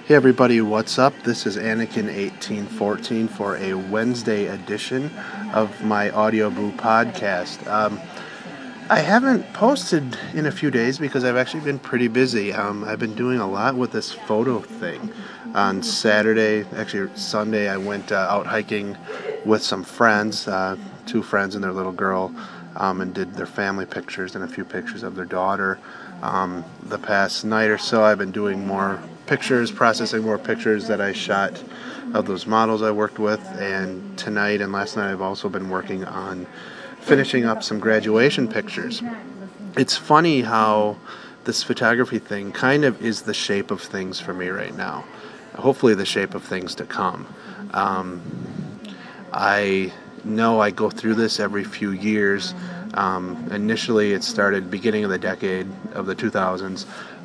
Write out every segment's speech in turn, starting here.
Hey everybody, what's up? This is Anakin1814 for a Wednesday edition of my Audio Boo podcast. I haven't posted in a few days because I've actually been pretty busy. I've been doing a lot with this photo thing. On Saturday, actually Sunday, I went out hiking with some friends, two friends and their little girl, and did their family pictures and a few pictures of their daughter. The past night or so, I've been doing more pictures, processing more pictures that I shot of those models I worked with, and tonight and last night I've also been working on finishing up some graduation pictures. It's funny how this photography thing kind of is the shape of things for me right now. Hopefully the shape of things to come. I know I go through this every few years. Initially it started beginning of the decade of the 2000s.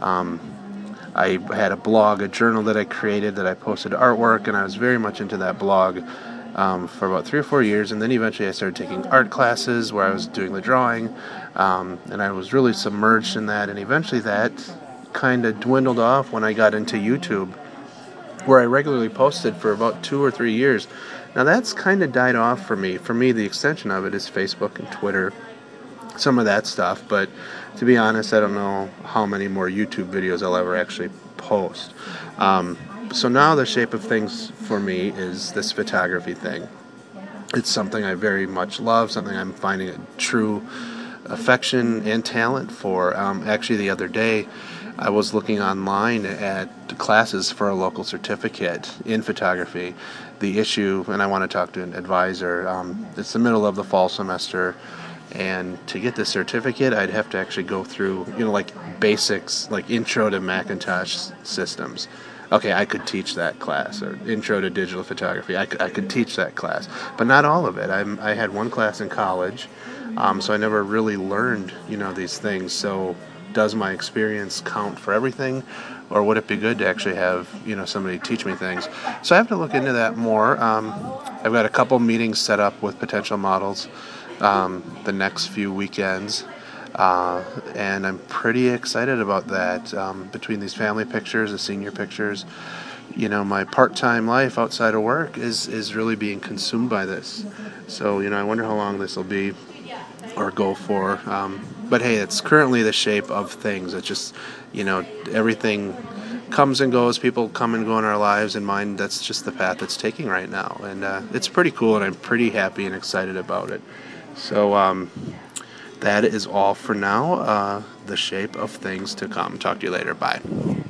I had a blog, a journal that I created that I posted artwork, and I was very much into that blog for about 3 or 4 years, and then eventually I started taking art classes where I was doing the drawing, and I was really submerged in that, and eventually that kind of dwindled off when I got into YouTube, where I regularly posted for about 2 or 3 years. Now that's kind of died off for me. For me, the extension of it is Facebook and Twitter, some of that stuff, but to be honest, I don't know how many more YouTube videos I'll ever actually post. So now the shape of things for me is this photography thing. It's something I very much love, something I'm finding a true affection and talent for. Actually, the other day, I was looking online at classes for a local certificate in photography. The issue, and I want to talk to an advisor, it's the middle of the fall semester, and to get the certificate, I'd have to actually go through, like basics, like Intro to Macintosh Systems. Okay, I could teach that class, or Intro to Digital Photography. I could teach that class, but not all of it. I had one class in college, so I never really learned, these things. So does my experience count for everything, or would it be good to actually have, somebody teach me things? So I have to look into that more. I've got a couple meetings set up with potential models the next few weekends, and I'm pretty excited about that. Between these family pictures, the senior pictures, my part-time life outside of work is really being consumed by this. So, I wonder how long this will be or go for. But hey, it's currently the shape of things. It's just, everything comes and goes. People come and go in our lives, and mine, that's just the path it's taking right now. And it's pretty cool, and I'm pretty happy and excited about it. So that is all for now. The shape of things to come. Talk to you later. Bye.